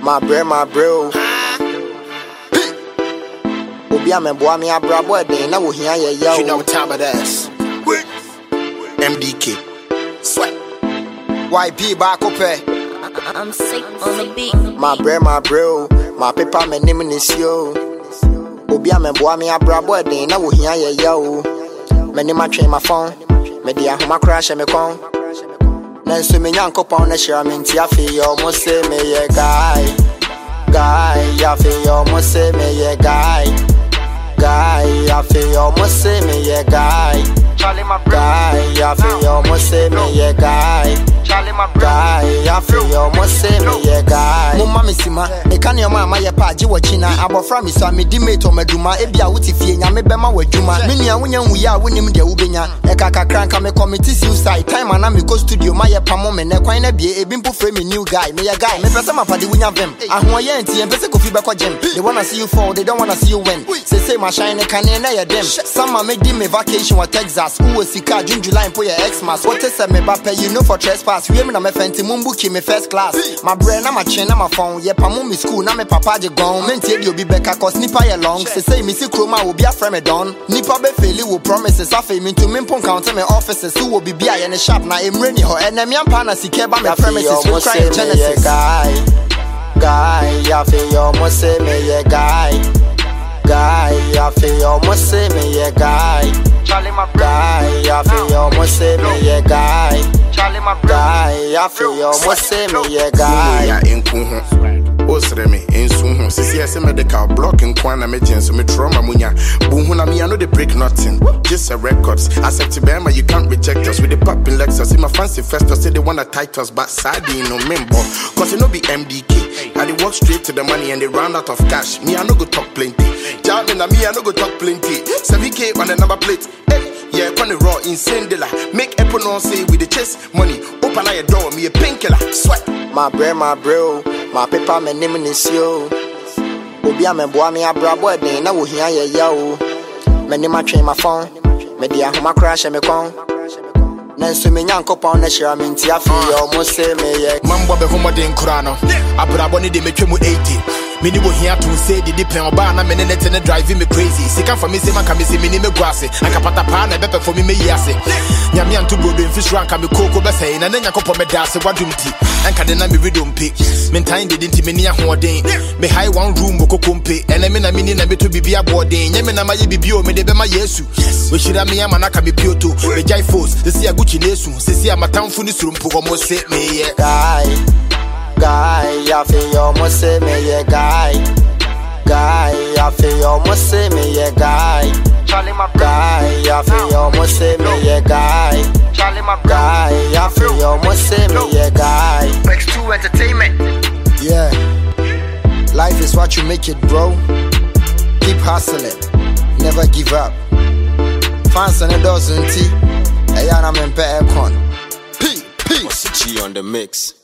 my bro. Obi a me boy me abra boy den na wo hia ye yo. You know what time it is. MDK. Sweat. YP back up. I'm sick on the beat. My bro. My paper me name is yo. Obi a me boy me abra boy den na wo hia ye yo. Me ni ma twen my phone. Me dia homa crash me kon. Nanso me nyankopon na share me ntia fe yo mo say me ye guy ya fe yo mo say me ye guy ya fe yo mo say me ye guy ya fe yo mo say me ye guy ya fe yo mo say me ye guy mama me sima e kan yo mama ye pa je wachina abofra me so me di mate o maduma e bia wuti fie nya me bema wadwuma me nua wonya nwuya wonim de wubenya e kakakra nka me committee suicide time ana me go studio ma ye pamo me ne kwan na bie ebi mpo frame me new guy me ye guy me pese mapade wonya vem ahoye ntie pese kofi be ko gem they wanna see you fall they don't wanna see you win say my shine can na ye dem some me di me vacation wa Texas who was sika June July po ye Xmas what say me ba pay you know for trespass we me na me fenti mumbuki me first class my brain na my chain na my phone ye pamo me school na me papa je gone me ntie bi obi beka cause nipa ye long say me see kroma will be a friend me don nipa be fail will promises afa me to me pon count me offices who will be bia ye ne sharp na emreni ho enemy ampa na sike ba me premises we cry Genesis guy ya fe yo mo say me ye guy ya fe yo mo say me ye guy ya fe yo mo say me ye guy ya fe yo mo say me ye guy ya enku ho osre me ensu ho sisi ese medical block nkwan na me genso me trauma munya bu hu na me I know they break nothing just a records accept bema you can't reject us with the popping Lexus in my fancy festa say they wanna tight us but sadi no member cause it no be MDK and they walk straight to the money and they run out of cash me I no go talk plenty jamming na me I no go talk plenty 7K on the number plate yeah, on the raw insane dealer. Make Apple no say with the chest money. Open your door, me a painkiller. Sweat. My bro. My paper, my name is yo. Obi a me boy me abra boy den na wo hia ye yo. Me ni ma twen my phone. Me dia homa crash me kon. Nanso me nyankopon na share me ntia fe yo mo say me ye. Mambo be homo den kura no. Abra bo ni de metwe mu 80. Me ni wo hia to say the pen oba na me ne net ne driving me crazy. Sika for me say man me say me ni me guase. Anka patapa na bepe for me yase. Nyame anto brodo fish ranka me koko be say na nyankopon me da se wadumti. Anka de na me redompe. Me time de dinti me ni ahoden. Me high one room kokompe. Ene me na me ni na me to bibia boarding. Nyame na maye bibio me de be ma Yesu. We shira me ama na ka me pioto. Me jai force. This ya Gucci nesu. Sisi amatamfu ni surumpo go mo say me ye. Guy, ya fe yo mo say me ye guy, ya fe yo mo say me ye guy, ya fe yo mo say me ye guy, ya fe yo mo say me ye guy. X2 Entertainment. Yeah, life is what you make it, bro. Keep hustling, never give up. Fans and a dozen tea, ayana men pe aircon. P. What's the G on the mix?